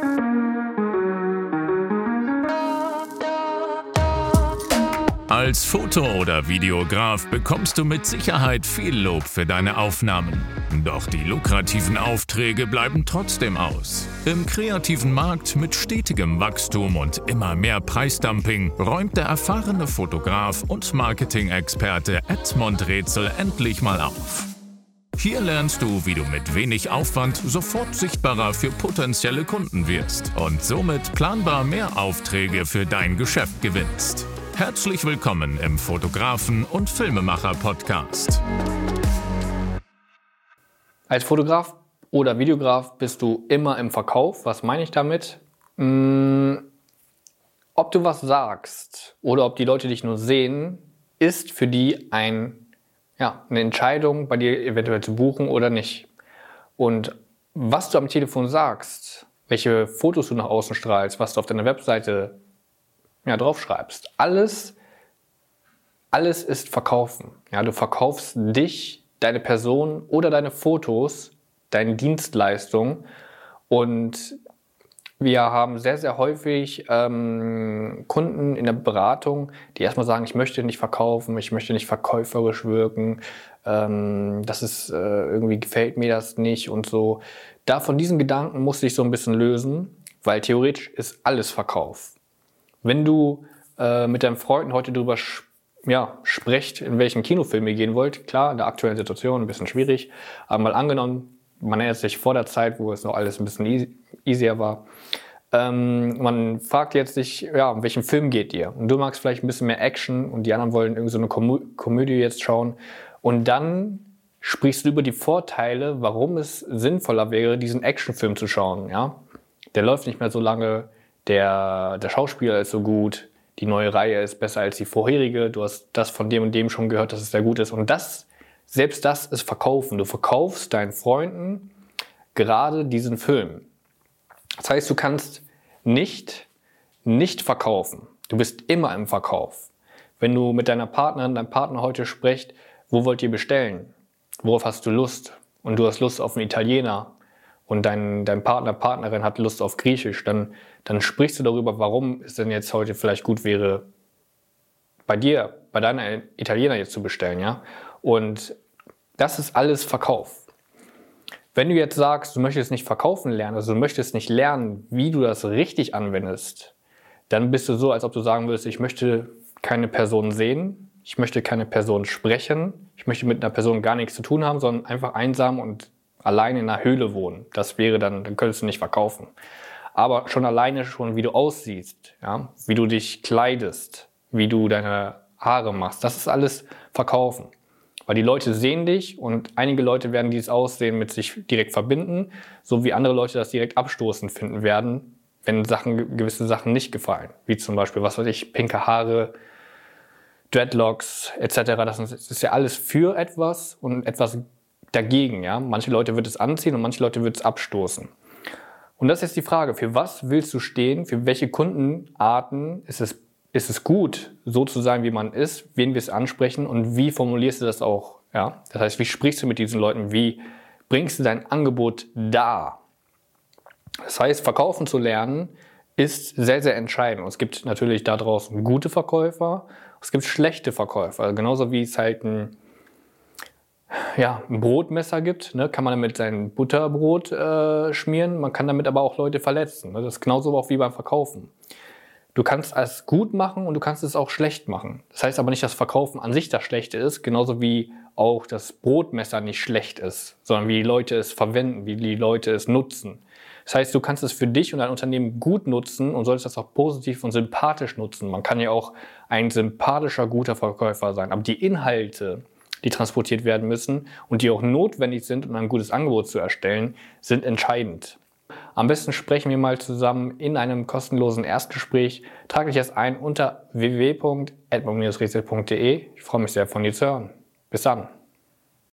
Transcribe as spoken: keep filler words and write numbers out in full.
Als Foto- oder Videograf bekommst du mit Sicherheit viel Lob für deine Aufnahmen. Doch die lukrativen Aufträge bleiben trotzdem aus. Im kreativen Markt mit stetigem Wachstum und immer mehr Preisdumping räumt der erfahrene Fotograf und Marketing-Experte Edmond Rätsel endlich mal auf. Hier lernst du, wie du mit wenig Aufwand sofort sichtbarer für potenzielle Kunden wirst und somit planbar mehr Aufträge für dein Geschäft gewinnst. Herzlich willkommen im Fotografen- und Filmemacher-Podcast. Als Fotograf oder Videograf bist du immer im Verkauf. Was meine ich damit? Hm, ob du was sagst oder ob die Leute dich nur sehen, ist für die ein, ja, eine Entscheidung, bei dir eventuell zu buchen oder nicht. Und was du am Telefon sagst, welche Fotos du nach außen strahlst, was du auf deiner Webseite ja, draufschreibst. Alles, alles ist Verkaufen. Ja, du verkaufst dich, deine Person oder deine Fotos, deine Dienstleistung. Und wir haben sehr, sehr häufig ähm, Kunden in der Beratung, die erstmal sagen, ich möchte nicht verkaufen, ich möchte nicht verkäuferisch wirken, ähm, das ist, äh, irgendwie gefällt mir das nicht und so. Da von diesen Gedanken musst du dich so ein bisschen lösen, weil theoretisch ist alles Verkauf. Wenn du äh, mit deinen Freunden heute darüber sch- ja, sprecht, in welchen Kinofilm ihr gehen wollt, klar, in der aktuellen Situation ein bisschen schwierig, aber mal angenommen, man erinnert sich vor der Zeit, wo es noch alles ein bisschen easy, easier war, ähm, man fragt jetzt sich, ja, um welchen Film geht ihr? Und du magst vielleicht ein bisschen mehr Action und die anderen wollen irgendwie so eine Komö- Komödie jetzt schauen und dann sprichst du über die Vorteile, warum es sinnvoller wäre, diesen Actionfilm zu schauen, ja? Der läuft nicht mehr so lange, Der, der Schauspieler ist so gut, die neue Reihe ist besser als die vorherige, du hast das von dem und dem schon gehört, dass es sehr gut ist. Und das, selbst das ist Verkaufen. Du verkaufst deinen Freunden gerade diesen Film. Das heißt, du kannst nicht, nicht verkaufen. Du bist immer im Verkauf. Wenn du mit deiner Partnerin, deinem Partner heute sprichst, wo wollt ihr bestellen? Worauf hast du Lust? Und du hast Lust auf einen Italiener. Und dein, dein Partner, Partnerin hat Lust auf Griechisch, dann, dann sprichst du darüber, warum es denn jetzt heute vielleicht gut wäre, bei dir, bei deiner Italiener jetzt zu bestellen, ja? Und das ist alles Verkauf. Wenn du jetzt sagst, du möchtest nicht verkaufen lernen, also du möchtest nicht lernen, wie du das richtig anwendest, dann bist du so, als ob du sagen würdest, ich möchte keine Person sehen, ich möchte keine Person sprechen, ich möchte mit einer Person gar nichts zu tun haben, sondern einfach einsam und alleine in einer Höhle wohnen. Das wäre dann, dann könntest du nicht verkaufen. Aber schon alleine schon, wie du aussiehst, ja, wie du dich kleidest, wie du deine Haare machst, das ist alles Verkaufen. Weil die Leute sehen dich und einige Leute werden dieses Aussehen mit sich direkt verbinden, so wie andere Leute das direkt abstoßend finden werden, wenn Sachen, gewisse Sachen nicht gefallen. Wie zum Beispiel, was weiß ich, pinke Haare, Dreadlocks et cetera. Das ist ja alles für etwas und etwas dagegen, ja. Manche Leute wird es anziehen und manche Leute wird es abstoßen. Und das ist jetzt die Frage, für was willst du stehen? Für welche Kundenarten ist es, ist es gut, so zu sein, wie man ist? Wen wir es ansprechen und wie formulierst du das auch? Ja? Das heißt, wie sprichst du mit diesen Leuten? Wie bringst du dein Angebot dar? Das heißt, verkaufen zu lernen ist sehr, sehr entscheidend. Und es gibt natürlich da draußen gute Verkäufer, es gibt schlechte Verkäufer. Also genauso wie es halt ein Ja, ein Brotmesser gibt, ne, kann man damit sein Butterbrot äh, schmieren, man kann damit aber auch Leute verletzen. Ne? Das ist genauso auch wie beim Verkaufen. Du kannst es gut machen und du kannst es auch schlecht machen. Das heißt aber nicht, dass Verkaufen an sich das Schlechte ist, genauso wie auch das Brotmesser nicht schlecht ist, sondern wie die Leute es verwenden, wie die Leute es nutzen. Das heißt, du kannst es für dich und dein Unternehmen gut nutzen und solltest das auch positiv und sympathisch nutzen. Man kann ja auch ein sympathischer, guter Verkäufer sein, aber die Inhalte, die transportiert werden müssen und die auch notwendig sind, um ein gutes Angebot zu erstellen, sind entscheidend. Am besten sprechen wir mal zusammen in einem kostenlosen Erstgespräch. Trage dich erst ein unter w w w punkt edmond rätsel punkt de. Ich freue mich sehr, von dir zu hören. Bis dann.